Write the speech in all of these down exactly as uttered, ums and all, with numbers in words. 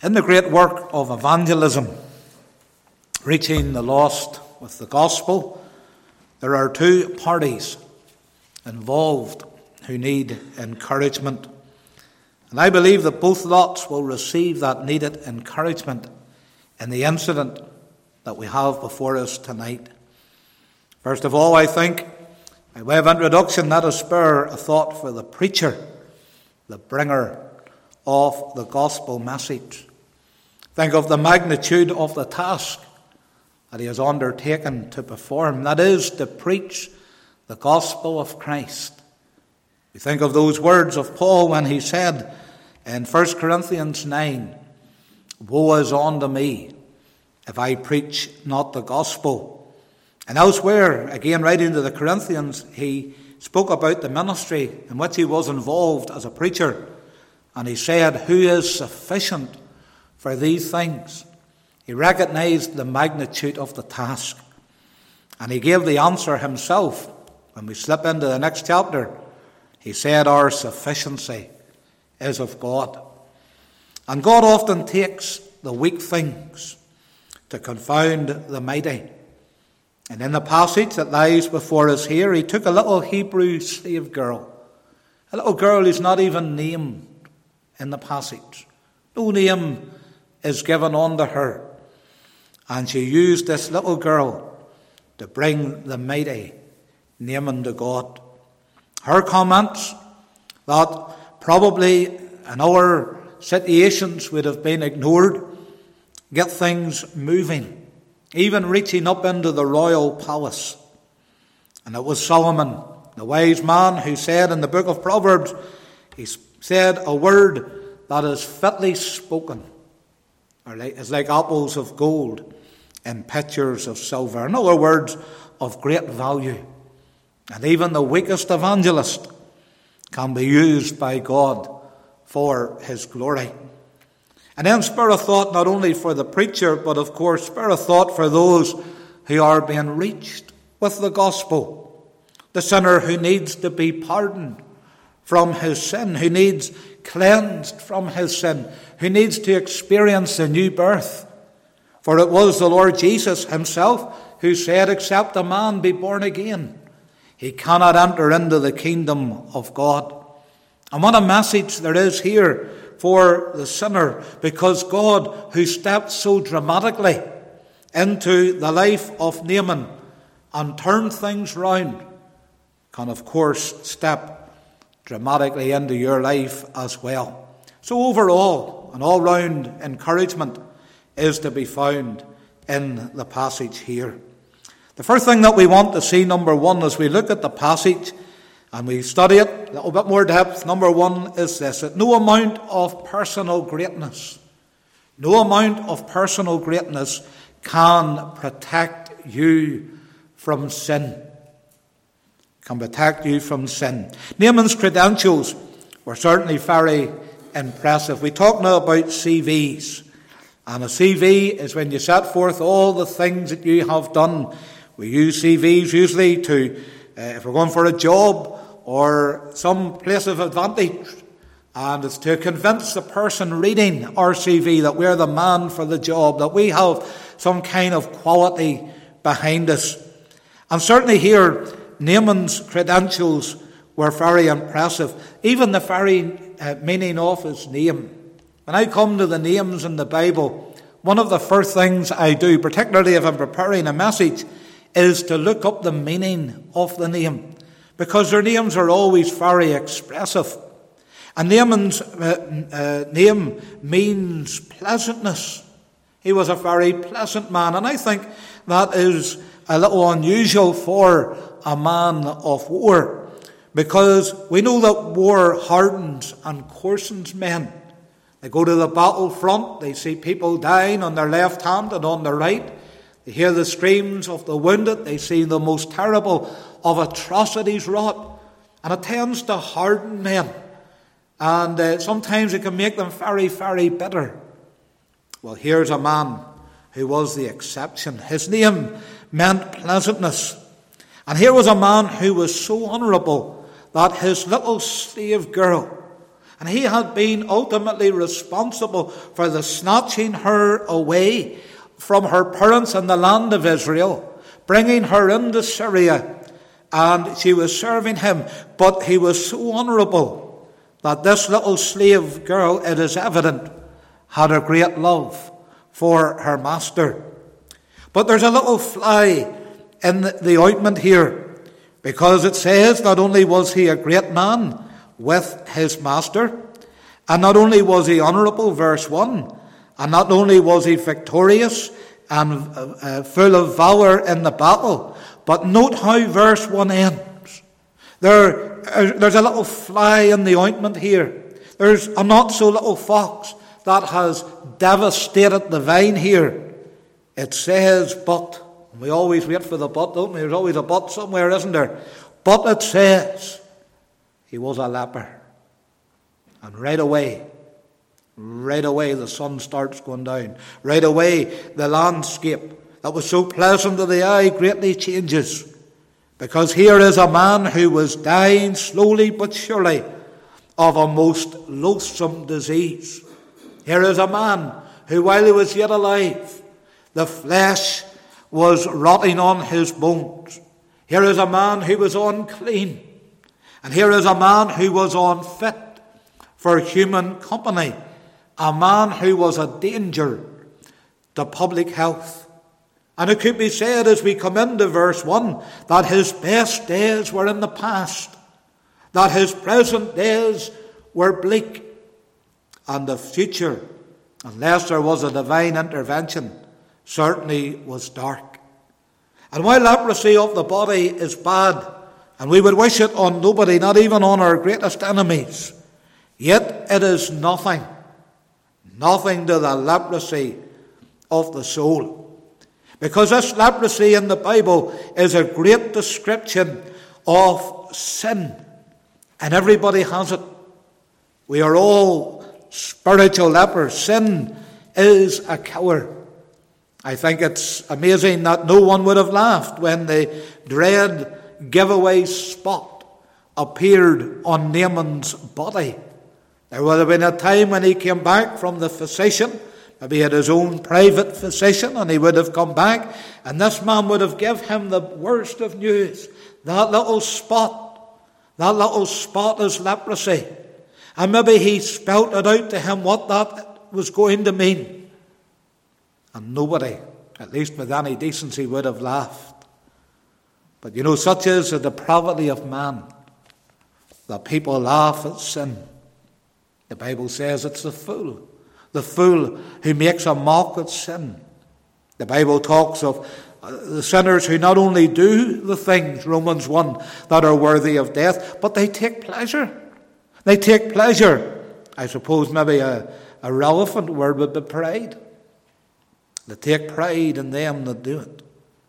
In the great work of evangelism, reaching the lost with the gospel, there are two parties involved who need encouragement. And I believe that both lots will receive that needed encouragement in the incident that we have before us tonight. First of all, I think, by way of introduction, let us spare a thought for the preacher, the bringer of the gospel message. Think of the magnitude of the task that he has undertaken to perform. That is, to preach the gospel of Christ. We think of those words of Paul when he said in First Corinthians nine, "Woe is unto me if I preach not the gospel." And elsewhere, again writing to the Corinthians, he spoke about the ministry in which he was involved as a preacher. And he said, "Who is sufficient for these things?" He recognized the magnitude of the task. And he gave the answer himself. When we slip into the next chapter, he said, "Our sufficiency is of God." And God often takes the weak things to confound the mighty. And in the passage that lies before us here, he took a little Hebrew slave girl, a little girl who's not even named in the passage. No name is given unto her. And she used this little girl to bring the mighty name unto God. Her comments that probably in our situations would have been ignored get things moving, even reaching up into the royal palace. And it was Solomon, the wise man, who said in the book of Proverbs, he said, "A word that is fitly spoken is like apples of gold in pitchers of silver." In other words, of great value. And even the weakest evangelist can be used by God for his glory. And then spare a thought not only for the preacher, but of course spare a thought for those who are being reached with the gospel. The sinner who needs to be pardoned from his sin, who needs cleansed from his sin, who needs to experience a new birth. For it was the Lord Jesus himself who said, "Except a man be born again, he cannot enter into the kingdom of God." And what a message there is here for the sinner, because God, who stepped so dramatically into the life of Naaman and turned things round, can of course step dramatically into your life as well. So overall, an all-round encouragement is to be found in the passage here. The first thing that we want to see, number one, as we look at the passage and we study it a little bit more depth, number one is this: that no amount of personal greatness, no amount of personal greatness can protect you from sin. Can protect you from sin. Naaman's credentials were certainly very impressive. We talk now about C Vs. And a C V is when you set forth all the things that you have done. We use C Vs usually to, uh, if we're going for a job or some place of advantage. And it's to convince the person reading our C V that we're the man for the job, that we have some kind of quality behind us. And certainly here, Naaman's credentials were very impressive. Even the very uh, meaning of his name. When I come to the names in the Bible, one of the first things I do, particularly if I'm preparing a message, is to look up the meaning of the name. Because their names are always very expressive. And Naaman's uh, uh, name means pleasantness. He was a very pleasant man. And I think that is a little unusual for a man of war, because we know that war hardens and coarsens men. They go to the battlefront, they see people dying on their left hand and on their right. They hear the screams of the wounded, they see the most terrible of atrocities wrought. And it tends to harden men. And uh, sometimes it can make them very, very bitter. Well, here's a man who was the exception. His name meant pleasantness. And here was a man who was so honourable that his little slave girl, And he had been ultimately responsible for the snatching her away from her parents in the land of Israel, bringing her into Syria, and she was serving him. But he was so honourable that this little slave girl, it is evident, had a great love for her master. But there's a little fly in the ointment here, because it says not only was he a great man with his master, and not only was he honourable, verse one, and not only was he victorious and uh, full of valour in the battle, but note how verse one ends. There, uh, there's a little fly in the ointment here. There's a not-so-little fox that has devastated the vine here. It says, but. We always wait for the but, don't we? There's always a but somewhere, isn't there? But it says, he was a leper. And right away, right away the sun starts going down. Right away the landscape that was so pleasant to the eye greatly changes. Because here is a man who was dying slowly but surely of a most loathsome disease. Here is a man who, while he was yet alive, the flesh was rotting on his bones. Here is a man who was unclean. And here is a man who was unfit for human company. A man who was a danger to public health. And it could be said as we come into verse one that his best days were in the past. That his present days were bleak. And the future, unless there was a divine intervention, certainly was dark. And while leprosy of the body is bad, and we would wish it on nobody, not even on our greatest enemies, yet it is nothing, nothing to the leprosy of the soul. Because this leprosy in the Bible is a great description of sin, and everybody has it. We are all spiritual lepers. Sin is a killer. I think it's amazing that no one would have laughed when the dread giveaway spot appeared on Naaman's body. There would have been a time when he came back from the physician, maybe he had his own private physician, and he would have come back, and this man would have given him the worst of news. That little spot, that little spot is leprosy. And maybe he spelt it out to him what that was going to mean. And nobody, at least with any decency, would have laughed. But you know, such is the depravity of man, that people laugh at sin. The Bible says it's the fool, the fool who makes a mock at sin. The Bible talks of the sinners who not only do the things, Romans one, that are worthy of death, but they take pleasure. They take pleasure. I suppose maybe a, a relevant word would be pride. They take pride in them that do it.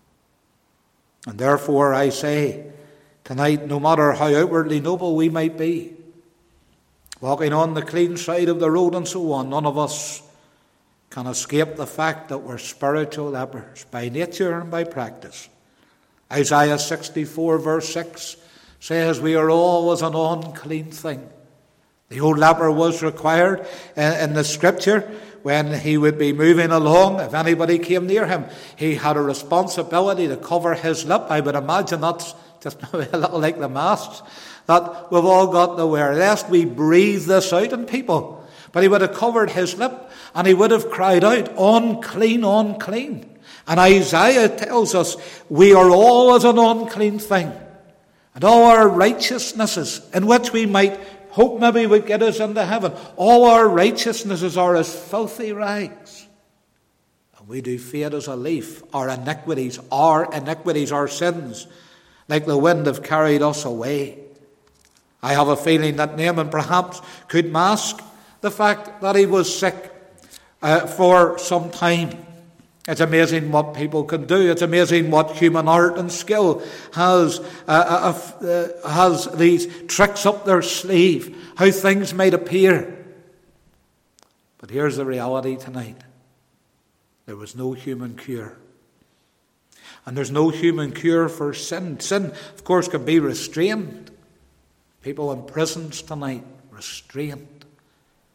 And therefore I say tonight, no matter how outwardly noble we might be, walking on the clean side of the road and so on, none of us can escape the fact that we're spiritual lepers by nature and by practice. Isaiah sixty-four verse six says we are always an unclean thing. The old leper was required in the scripture when he would be moving along. If anybody came near him, he had a responsibility to cover his lip. I would imagine that's just a little like the masks that we've all got to wear, lest we breathe this out on people. But he would have covered his lip and he would have cried out, unclean, unclean. And Isaiah tells us we are always an unclean thing. And all our righteousnesses in which we might hope maybe would get us into heaven, all our righteousnesses are as filthy rags. And we do fade as a leaf. Our iniquities, our iniquities, our sins, like the wind have carried us away. I have a feeling that Naaman perhaps could mask the fact that he was sick uh, for some time. It's amazing what people can do. It's amazing what human art and skill has uh, uh, uh, has these tricks up their sleeve, how things might appear. But here's the reality tonight. There was no human cure. And there's no human cure for sin. Sin, of course, can be restrained. People in prisons tonight, restrained.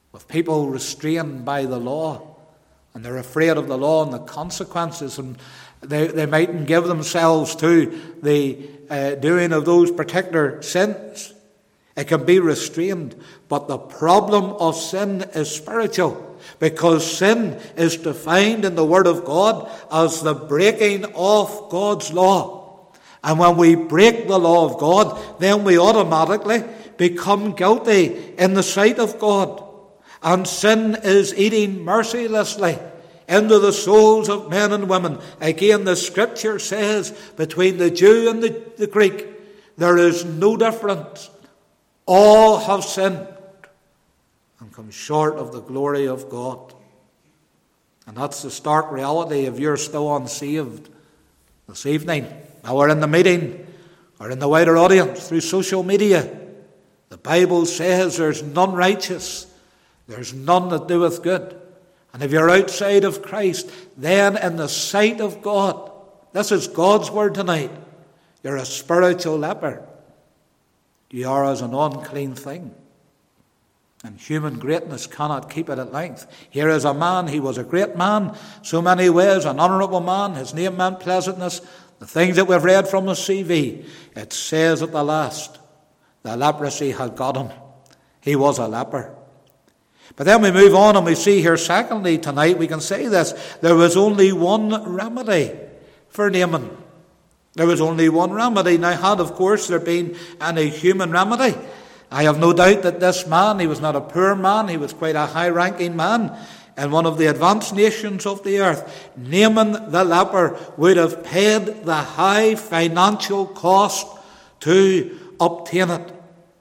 with people restrained by the law, and they're afraid of the law and the consequences, and they, they mightn't give themselves to the uh, doing of those particular sins. It can be restrained, but the problem of sin is spiritual, because sin is defined in the Word of God as the breaking of God's law. And when we break the law of God, then we automatically become guilty in the sight of God. And sin is eating mercilessly into the souls of men and women. Again, the Scripture says, between the Jew and the, the Greek, there is no difference. All have sinned and come short of the glory of God. And that's the stark reality if you're still unsaved this evening. Now we're in the meeting or in the wider audience through social media. The Bible says there's none righteous. There's none that doeth good. And if you're outside of Christ, then in the sight of God, this is God's word tonight, you're a spiritual leper. You are as an unclean thing. And human greatness cannot keep it at length. Here is a man, he was a great man, so many ways, an honourable man, his name meant pleasantness. The things that we've read from his C V, it says at the last, the leprosy had got him. He was a leper. But then we move on and we see here, secondly, tonight we can say this, there was only one remedy for Naaman. There was only one remedy. Now, had, of course, there been any human remedy, I have no doubt that this man, he was not a poor man, he was quite a high-ranking man in one of the advanced nations of the earth. Naaman the leper would have paid the high financial cost to obtain it.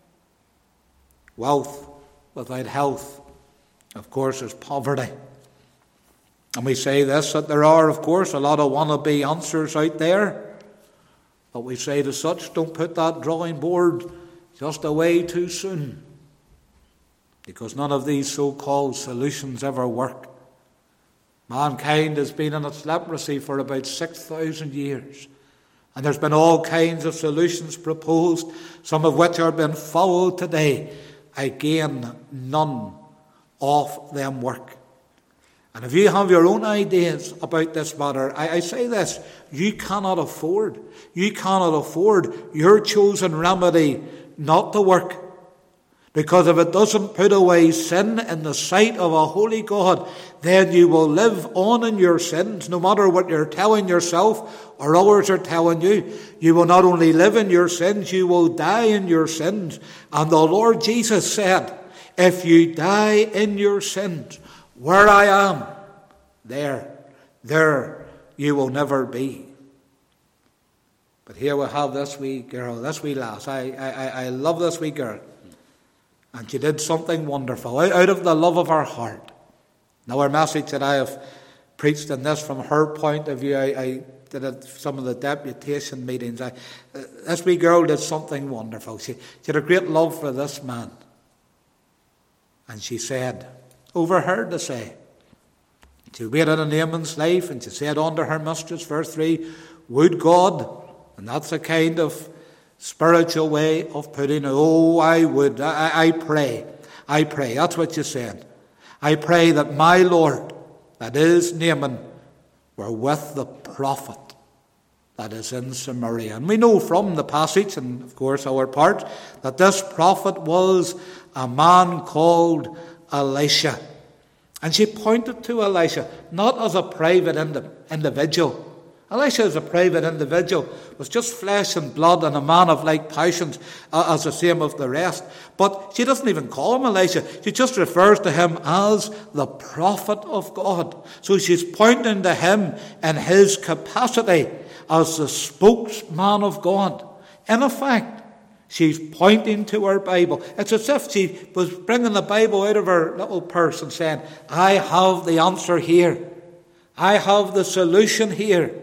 Wealth without health, of course, is poverty. And we say this, that there are, of course, a lot of wannabe answers out there. But we say to such, don't put that drawing board just away too soon. Because none of these so-called solutions ever work. Mankind has been in its leprosy for about six thousand years. And there's been all kinds of solutions proposed, some of which are being followed today. Again, none of them work. And if you have your own ideas about this matter, I, I say this, you cannot afford, you cannot afford your chosen remedy not to work. Because if it doesn't put away sin in the sight of a holy God, then you will live on in your sins, no matter what you're telling yourself or others are telling you. You will not only live in your sins, you will die in your sins. And the Lord Jesus said, if you die in your sins, where I am, there, there you will never be. But here we have this wee girl, this wee lass. I, I, I love this wee girl. And she did something wonderful out of the love of her heart. Now, our message that I have preached in this from her point of view, I, I did at some of the deputation meetings. I, uh, this wee girl did something wonderful. She, she had a great love for this man. And she said, overheard to say, she waited in Naaman's life and she said unto her mistress, verse three, would God, and that's a kind of spiritual way of putting it, oh, I would, I, I pray, I pray, that's what she said. I pray that my Lord, that is Naaman, were with the prophet that is in Samaria. And we know from the passage, and of course our part, that this prophet was a man called Elisha. And she pointed to Elisha, not as a private indi- individual. Elisha is a private individual, was just flesh and blood and a man of like passions uh, as the same of the rest. But she doesn't even call him Elisha. She just refers to him as the prophet of God. So she's pointing to him in his capacity as the spokesman of God. In effect, she's pointing to her Bible. It's as if she was bringing the Bible out of her little purse and saying, I have the answer here. I have the solution here.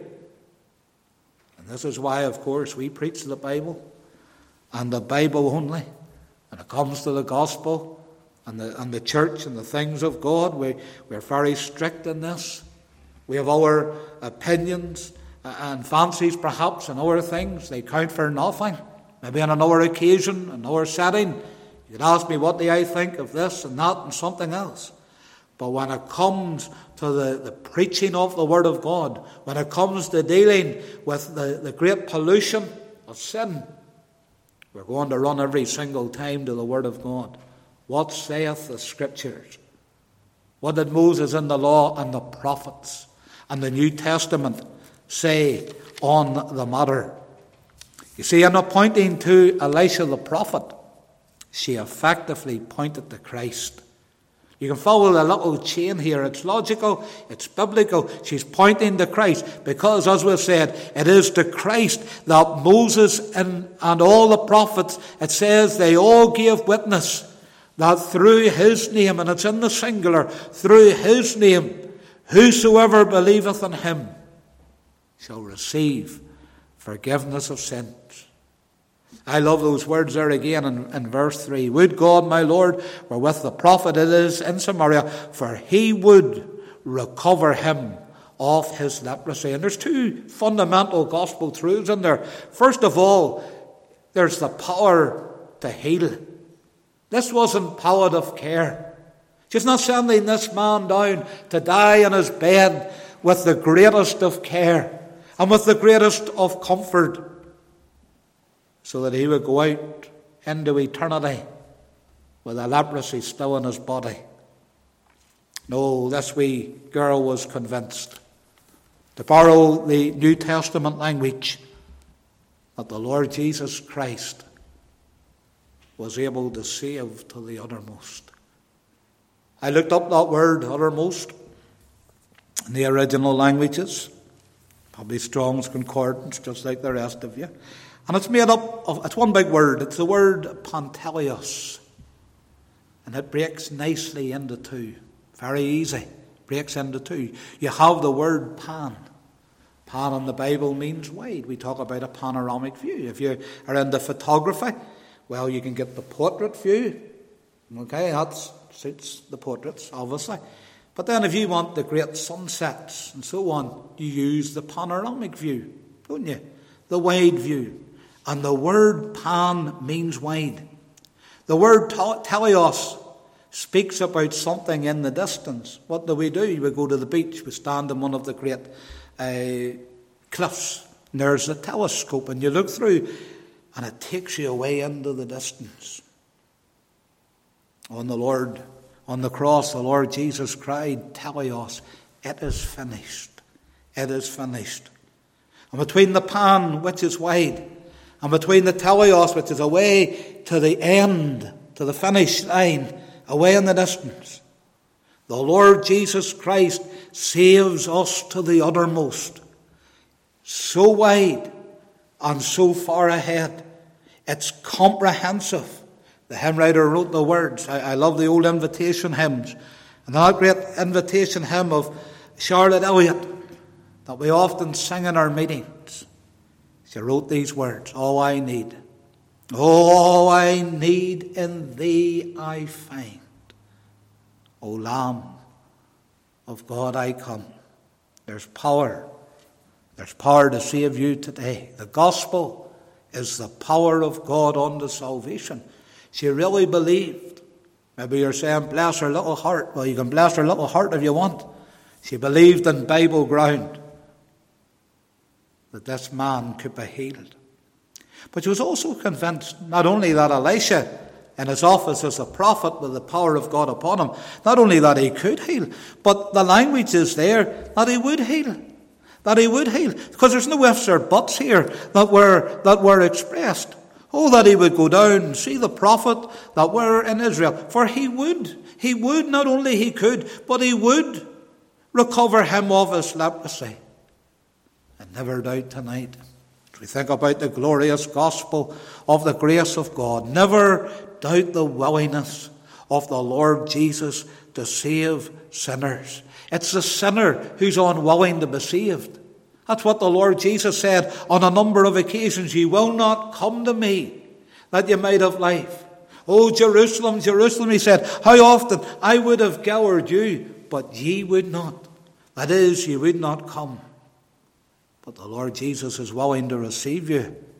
And this is why, of course, we preach the Bible and the Bible only. When it comes to the gospel and the, and the church and the things of God, we, we're very strict in this. We have our opinions and fancies, perhaps, and other things. They count for nothing. Maybe on another occasion, another setting, you You can ask me what do I think of this and that and something else. But when it comes to the, the preaching of the Word of God, when it comes to dealing with the, the great pollution of sin, we're going to run every single time to the Word of God. What saith the Scriptures? What did Moses in the law and the prophets and the New Testament say on the matter? You see, in appointing to Elisha the prophet, she effectively pointed to Christ. You can follow the little chain here. It's logical, it's biblical. She's pointing to Christ because, as we've said, it is to Christ that Moses and, and all the prophets, it says they all gave witness that through his name, and it's in the singular, through his name, whosoever believeth in him shall receive forgiveness of sins. I love those words there again in, in verse three. Would God, my Lord, were with the prophet it is in Samaria, for he would recover him of his leprosy. And there's two fundamental gospel truths in there. First of all, there's the power to heal. This wasn't palliative care. She's not sending this man down to die in his bed with the greatest of care and with the greatest of comfort, so that he would go out into eternity with a leprosy still in his body. No, this wee girl was convinced, to borrow the New Testament language, that the Lord Jesus Christ was able to save to the uttermost. I looked up that word, uttermost, in the original languages, probably Strong's Concordance, just like the rest of you. And it's made up of, it's one big word. It's the word pantelios. And it breaks nicely into two. Very easy. Breaks into two. You have the word pan. Pan in the Bible means wide. We talk about a panoramic view. If you are into photography, well, you can get the portrait view. Okay, that suits the portraits, obviously. But then if you want the great sunsets and so on, you use the panoramic view, don't you? The wide view. And the word pan means wide. The word teleos speaks about something in the distance. What do we do? We go to the beach, we stand on one of the great uh, cliffs, and there's a telescope, and you look through, and it takes you away into the distance. On the Lord, on the cross, the Lord Jesus cried, teleos, it is finished. It is finished. And between the pan, which is wide, and between the teleos, which is away to the end, to the finish line, away in the distance, the Lord Jesus Christ saves us to the uttermost. So wide and so far ahead. It's comprehensive. The hymn writer wrote the words. I, I love the old invitation hymns. And that great invitation hymn of Charlotte Elliott that we often sing in our meetings. She wrote these words, all I need, all I need in thee I find. O Lamb of God, I come. There's power. There's power to save you today. The gospel is the power of God unto salvation. She really believed. Maybe you're saying, bless her little heart. Well, you can bless her little heart if you want. She believed in Bible ground that this man could be healed. But she was also convinced not only that Elisha, in his office as a prophet with the power of God upon him, not only that he could heal, but the language is there that he would heal. That he would heal. Because there's no ifs or buts here that were, that were expressed. Oh, that he would go down and see the prophet that were in Israel. For he would. He would, not only he could, but he would recover him of his leprosy. And never doubt tonight, as we think about the glorious gospel of the grace of God, never doubt the willingness of the Lord Jesus to save sinners. It's the sinner who's unwilling to be saved. That's what the Lord Jesus said on a number of occasions. Ye will not come to me that you might have life. Oh, Jerusalem, Jerusalem, he said, how often I would have gathered you, but ye would not. That is, ye would not come. But the Lord Jesus is willing to receive you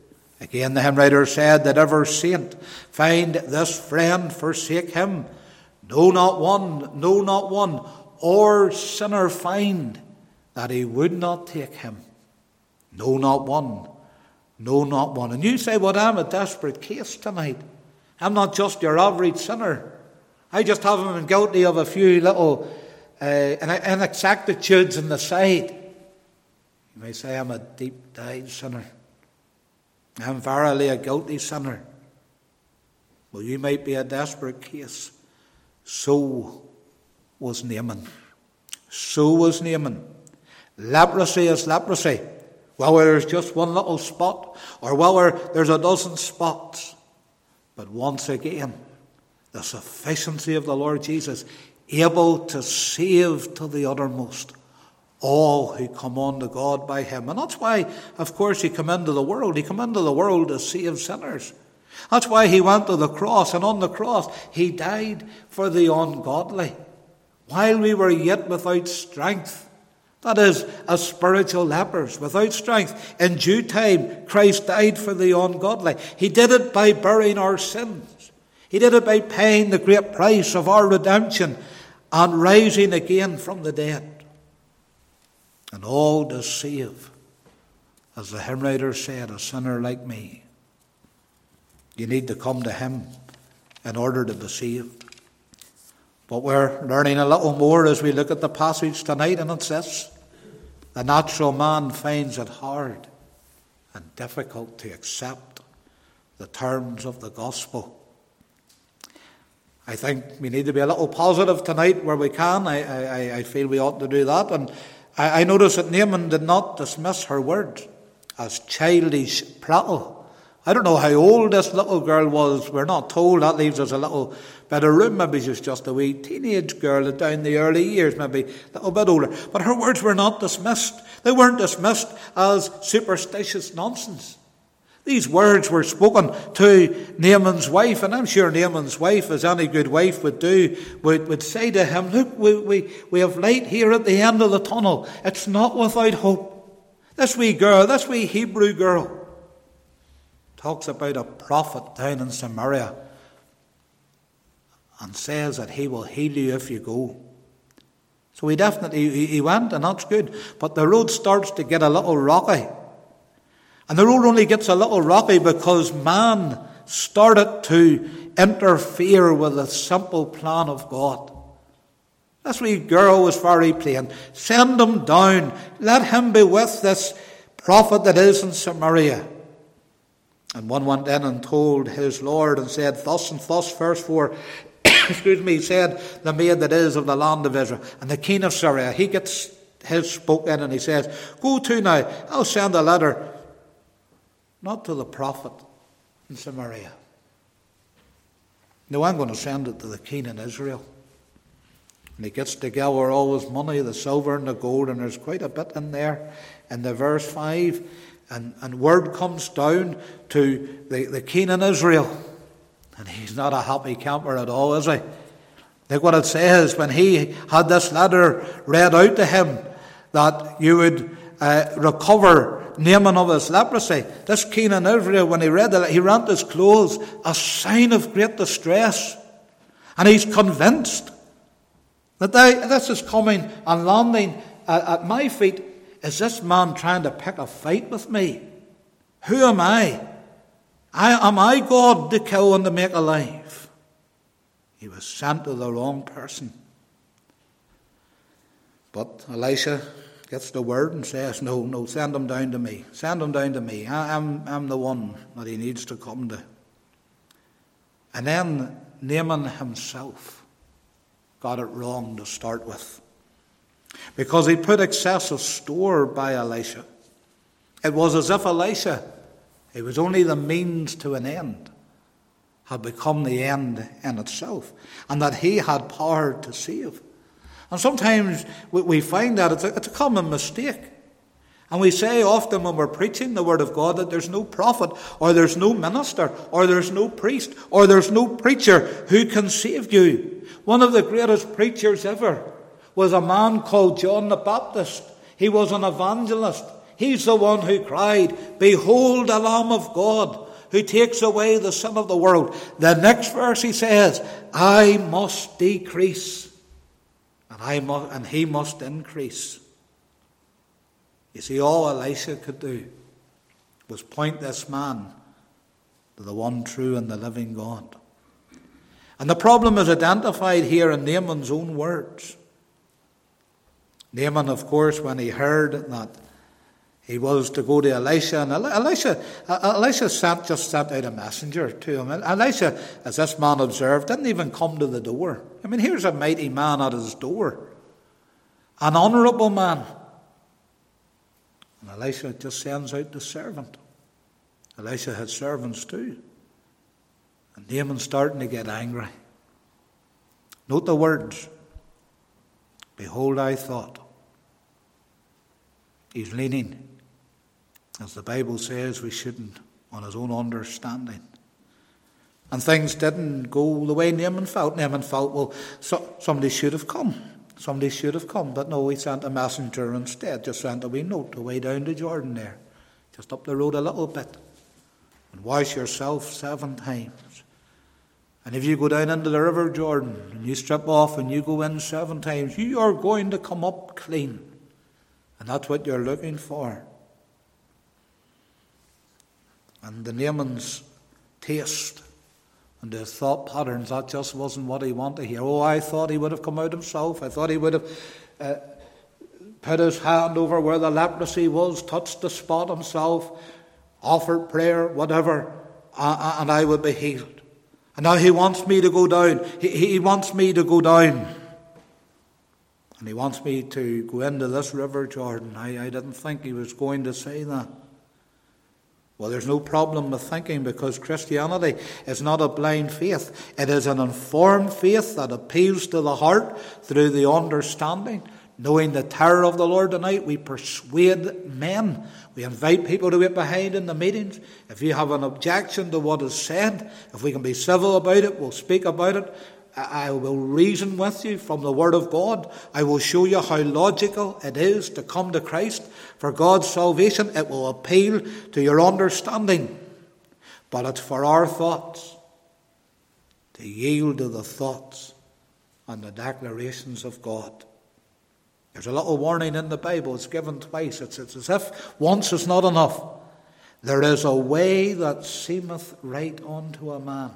Again, the hymn writer said that every saint find this friend forsake him. No, not one, no, not one, or sinner find that he would not take him. No, not one, no, not one. And you say, well, I'm a desperate case tonight. I'm not just your average sinner. I just haven't been guilty of a few little uh, inexactitudes in the side. You may say, I'm a deep-dyed sinner. I'm verily a guilty sinner. Well, you might be a desperate case. So was Naaman. So was Naaman. Leprosy is leprosy. Whether there's just one little spot or whether there's a dozen spots. But once again, the sufficiency of the Lord Jesus, able to save to the uttermost all who come unto God by him. And that's why, of course, he came into the world. He came into the world to save sinners. That's why he went to the cross, and on the cross he died for the ungodly. While we were yet without strength, that is, as spiritual lepers, without strength, in due time Christ died for the ungodly. He did it by bearing our sins. He did it by paying the great price of our redemption and rising again from the dead. And all to save, as the hymn writer said, a sinner like me. You need to come to him in order to be saved. But we're learning a little more as we look at the passage tonight, and it's this: the natural man finds it hard and difficult to accept the terms of the gospel. I think we need to be a little positive tonight where we can. I, I, I feel we ought to do that. And I, I notice that Naaman did not dismiss her words as childish prattle. I don't know how old this little girl was. We're not told. That leaves us a little bit of room. Maybe she's just a wee teenage girl down the early years, maybe a little bit older. But her words were not dismissed. They weren't dismissed as superstitious nonsense. These words were spoken to Naaman's wife, and I'm sure Naaman's wife, as any good wife would do, would, would say to him, look, we, we, we have light here at the end of the tunnel. It's not without hope. This wee girl, this wee Hebrew girl, talks about a prophet down in Samaria and says that he will heal you if you go. So he definitely, he went, and that's good. But the road starts to get a little rocky. And the road only gets a little rocky because man started to interfere with the simple plan of God. This wee girl was very plain. Send him down. Let him be with this prophet that is in Samaria. And one went in and told his Lord and said, thus and thus, verse four, excuse me, said the maid that is of the land of Israel. And the king of Syria, he gets his spoke in and he says, go to now, I'll send a letter, not to the prophet in Samaria. No, I'm going to send it to the king in Israel. And he gets together all his money, the silver and the gold, and there's quite a bit in there. In the verse five, And, and word comes down to the, the king in Israel. And he's not a happy camper at all, is he? Look what it says when he had this letter read out to him, that you would uh, recover Naaman of his leprosy. This king in Israel, when he read it, he rent his clothes, a sign of great distress. And he's convinced that they, this is coming and landing at, at my feet. Is this man trying to pick a fight with me? Who am I? I am I God to kill and to make alive? He was sent to the wrong person. But Elisha gets the word and says, no, no, send him down to me. Send him down to me. I, I'm, I'm the one that he needs to come to. And then Naaman himself got it wrong to start with, because he put excessive store by Elisha. It was as if Elisha, it was only the means to an end, had become the end in itself, and that he had power to save. And sometimes we find that it's a, it's a common mistake. And we say often when we're preaching the word of God that there's no prophet, or there's no minister, or there's no priest, or there's no preacher who can save you. One of the greatest preachers ever was a man called John the Baptist. He was an evangelist. He's the one who cried, "Behold the Lamb of God, who takes away the sin of the world." The next verse he says, "I must decrease, and I must, and he must increase." You see, all Elisha could do was point this man to the one true and the living God. And the problem is identified here in Naaman's own words. Naaman, of course, when he heard that he was to go to Elisha, and Elisha, Elisha sent, just sent out a messenger to him. Elisha, as this man observed, didn't even come to the door. I mean, here's a mighty man at his door, an honourable man. And Elisha just sends out the servant. Elisha had servants too. And Naaman's starting to get angry. Note the words. "Behold, I thought." He's leaning, as the Bible says we shouldn't, on his own understanding. And things didn't go the way Naaman felt. Naaman felt, well, so, somebody should have come. Somebody should have come. But no, he sent a messenger instead. Just sent a wee note away down to Jordan there. Just up the road a little bit. And wash yourself seven times. And if you go down into the river Jordan, and you strip off and you go in seven times, you are going to come up clean. And that's what you're looking for. And the Naaman's taste and his thought patterns, that just wasn't what he wanted to hear. Oh, I thought he would have come out himself. I thought he would have uh, put his hand over where the leprosy was, touched the spot himself, offered prayer, whatever, uh, and I would be healed. And now he wants me to go down. He, he wants me to go down. And he wants me to go into this river Jordan. I, I didn't think he was going to say that. Well, there's no problem with thinking, because Christianity is not a blind faith. It is an informed faith that appeals to the heart through the understanding. Knowing the terror of the Lord tonight, we persuade men. We invite people to get behind in the meetings. If you have an objection to what is said, if we can be civil about it, we'll speak about it. I will reason with you from the Word of God. I will show you how logical it is to come to Christ for God's salvation. It will appeal to your understanding. But it's for our thoughts to yield to the thoughts and the declarations of God. There's a little warning in the Bible. It's given twice. It's, it's as if once is not enough. There is a way that seemeth right unto a man,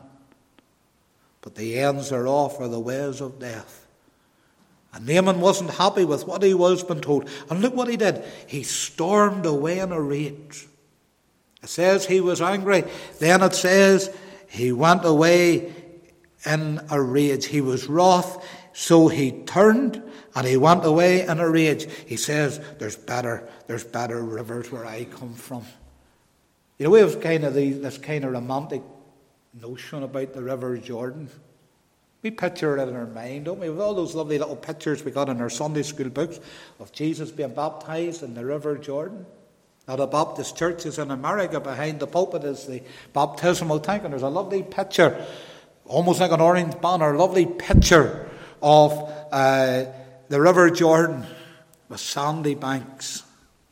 but the ends thereof are the ways of death. And Naaman wasn't happy with what he was being told. And look what he did. He stormed away in a rage. It says he was angry. Then it says he went away in a rage. He was wroth, so he turned and he went away in a rage. He says, there's better, there's better rivers where I come from. You know, we have kind of the, this kind of romantic notion about the river Jordan. We picture it in our mind, don't we? With all those lovely little pictures we got in our Sunday school books of Jesus being baptized in the river Jordan. Now, the Baptist churches in America, behind the pulpit is the baptismal tank, and there's a lovely picture, almost like an orange banner, lovely picture of uh, the river Jordan with sandy banks.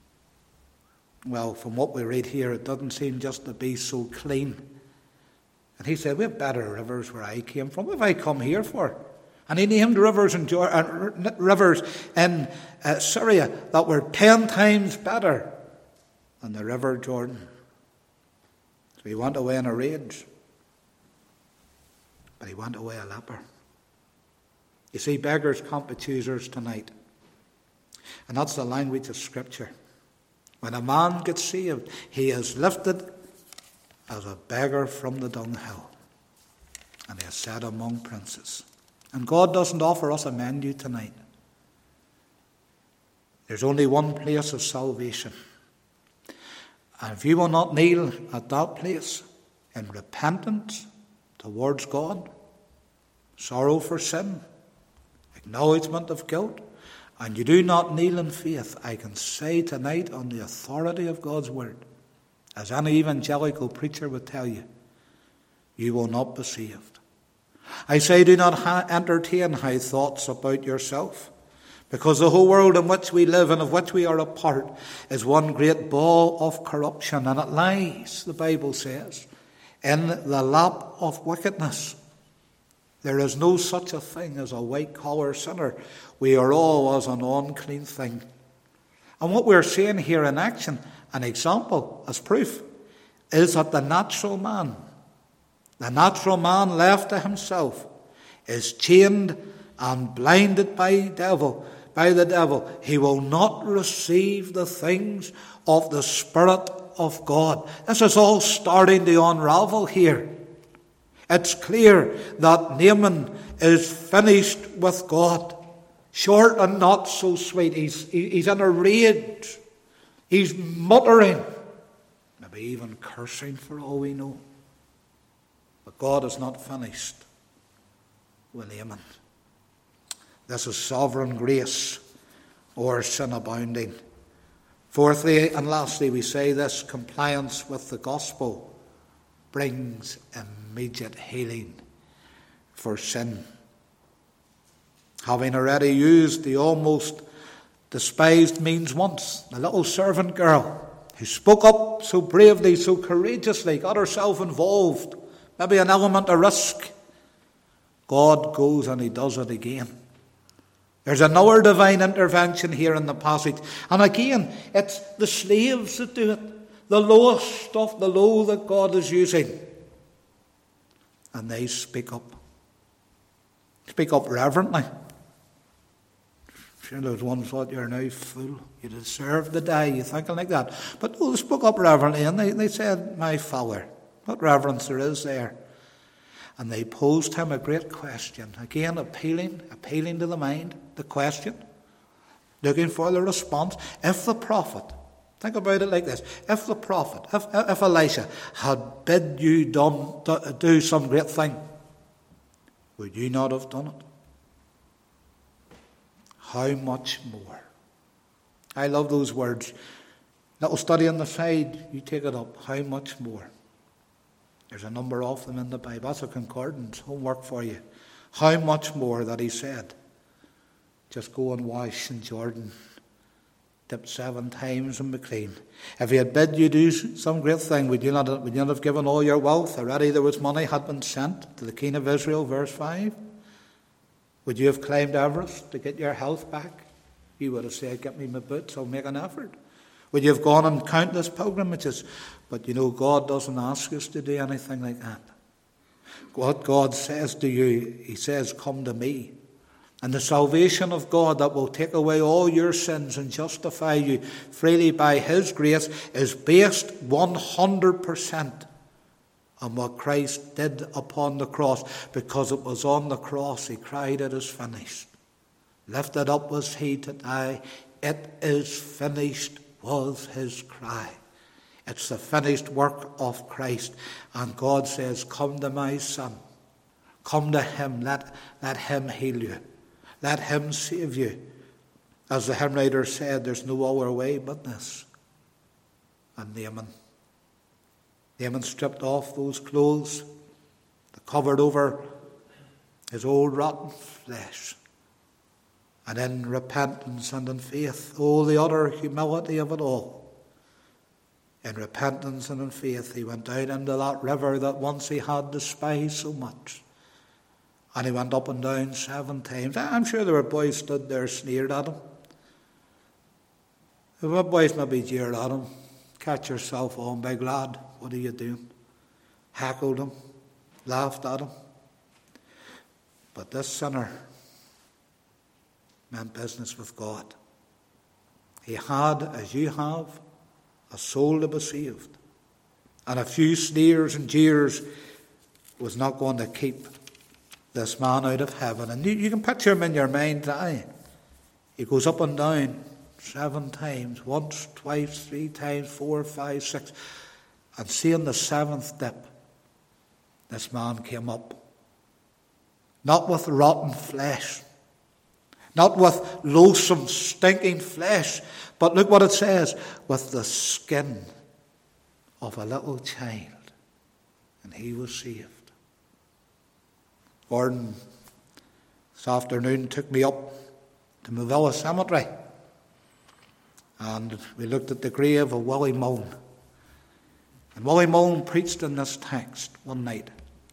Well, from what we read here, it doesn't seem just to be so clean. And he said, we have better rivers where I came from. What have I come here for? And he named rivers in, uh, rivers in uh, Syria that were ten times better than the river Jordan. So he went away in a rage. But he went away a leper. You see, beggars can't be choosers tonight. And that's the language of Scripture. When a man gets saved, he is lifted as a beggar from the dunghill, and he is set among princes. And God doesn't offer us a menu tonight. There's only one place of salvation. And if you will not kneel at that place in repentance towards God, sorrow for sin, acknowledgement of guilt, and you do not kneel in faith, I can say tonight on the authority of God's word, as any evangelical preacher would tell you, you will not be saved. I say, do not ha- entertain high thoughts about yourself, Because the whole world in which we live and of which we are a part is one great ball of corruption, and it lies, the Bible says, in the lap of wickedness. There is no such a thing as a white-collar sinner. We are all as an unclean thing. And what we're seeing here in action, an example as proof, is that the natural man, the natural man left to himself, is chained and blinded by devil, by the devil. He will not receive the things of the Spirit of God. This is all starting to unravel here. It's clear that Naaman is finished with God. Short and not so sweet. He's, he's in a rage. He's muttering. Maybe even cursing for all we know. But God is not finished with Naaman. This is sovereign grace or sin abounding. Fourthly and lastly, we say this: compliance with the gospel brings immediate healing for sin. Having already used the almost despised means once, the little servant girl who spoke up so bravely, so courageously, got herself involved, maybe an element of risk, God goes and he does it again. There's another divine intervention here in the passage. And again, it's the slaves that do it. The lowest of the low that God is using. And they speak up. Speak up reverently. Sure, those ones thought, you're now fool. You deserve to die. You're thinking like that. But no, they spoke up reverently and they, they said, my Father. What reverence there is there. And they posed him a great question. Again, appealing, appealing to the mind, the question, looking for the response. If the prophet, think about it like this, if the prophet, if, if Elisha had bid you done, do some great thing, would you not have done it? How much more? I love those words. Little study on the side, you take it up. How much more? There's a number of them in the Bible. That's a concordance, homework for you. How much more that he said, just go and wash in Jordan, dip seven times and be clean. If he had bid you do some great thing, would you not, would you not have given all your wealth? Already there was money had been sent to the king of Israel, verse five. Would you have climbed Everest to get your health back? You would have said, get me my boots, I'll make an effort. Would you have gone on countless pilgrimages? But you know, God doesn't ask us to do anything like that. What God says to you, he says, come to me. And the salvation of God that will take away all your sins and justify you freely by his grace is based one hundred percent on what Christ did upon the cross. Because it was on the cross he cried, it is finished. Lifted up was he to die. It is finished was his cry. It's the finished work of Christ. And God says, come to my son. Come to him. Let, let him heal you. Let him save you. As the hymn writer said, there's no other way but this. And Naaman. Naaman stripped off those clothes that covered over his old rotten flesh. And in repentance and in faith, oh, the utter humility of it all. In repentance and in faith, he went down into that river that once he had despised so much. And he went up and down seven times. I'm sure there were boys stood there sneered at him. There were boys maybe jeered at him. Catch yourself on, big lad. What are you doing? Heckled him. Laughed at him. But this sinner meant business with God. He had, as you have, a soul to be saved. And a few sneers and jeers was not going to keep this man out of heaven. And you, you can picture him in your mind's eye. He goes up and down seven times, once, twice, three times, four, five, six. And seeing the seventh dip, this man came up. Not with rotten flesh. Not with loathsome, stinking flesh. But look what it says. With the skin of a little child. And he was saved. Gordon this afternoon took me up to Movilla Cemetery. And we looked at the grave of Willie Mullen. And Willie Mullen preached in this text one night.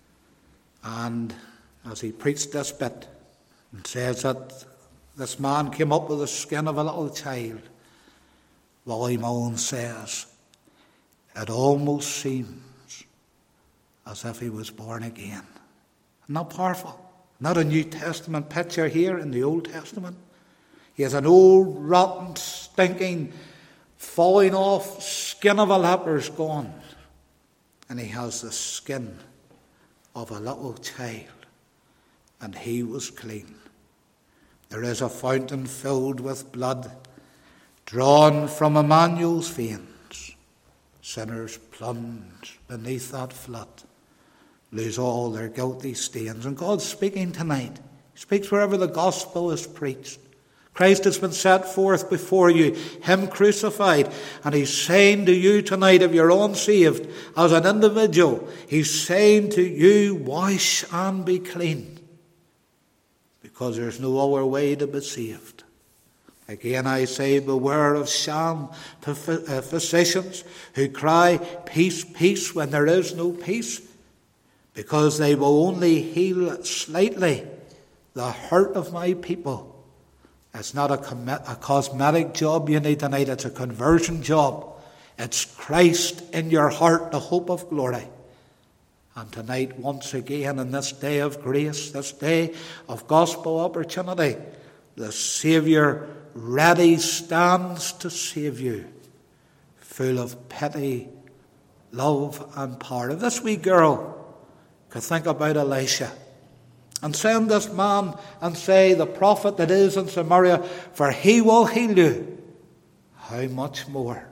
And as he preached this bit, it says that this man came up with the skin of a little child. Willie Mullen says, it almost seems as if he was born again. Not powerful. Not a New Testament picture here in the Old Testament. He has an old, rotten, stinking, falling off skin of a leper's gone. And he has the skin of a little child. And he was clean. There is a fountain filled with blood, drawn from Emmanuel's veins. Sinners plunge beneath that flood, lose all their guilty stains. And God's speaking tonight. He speaks wherever the gospel is preached. Christ has been set forth before you, him crucified. And he's saying to you tonight, if you're unsaved as an individual, he's saying to you, wash and be clean. Because there's no other way to be saved. Again I say, beware of sham physicians who cry, peace, peace, when there is no peace. Because they will only heal slightly the hurt of my people. It's not a, com- a cosmetic job you need tonight. It's a conversion job. It's Christ in your heart, the hope of glory. And tonight, once again, in this day of grace, this day of gospel opportunity, the Saviour ready stands to save you, full of pity, love and power. If this wee girl could think about Elisha, and send this man and say, the prophet that is in Samaria, for he will heal you. How much more?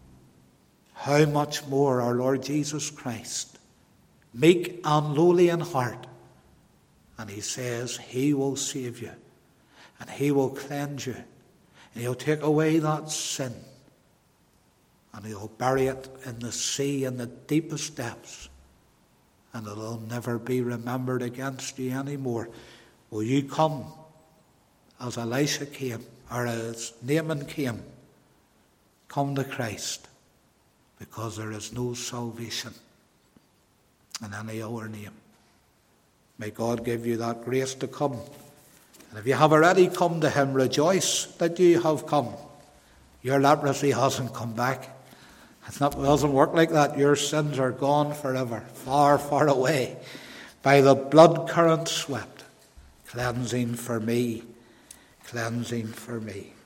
How much more our Lord Jesus Christ, meek and lowly in heart. And he says he will save you. And he will cleanse you. And he'll take away that sin. And he'll bury it in the sea in the deepest depths. And it'll never be remembered against you anymore. Will you come as Elisha came, or as Naaman came? Come to Christ, because there is no salvation in any other name. May God give you that grace to come. And if you have already come to him, rejoice that you have come. Your leprosy hasn't come back. It's not, it doesn't work like that. Your sins are gone forever, far, far away, by the blood current swept. Cleansing for me, cleansing for me.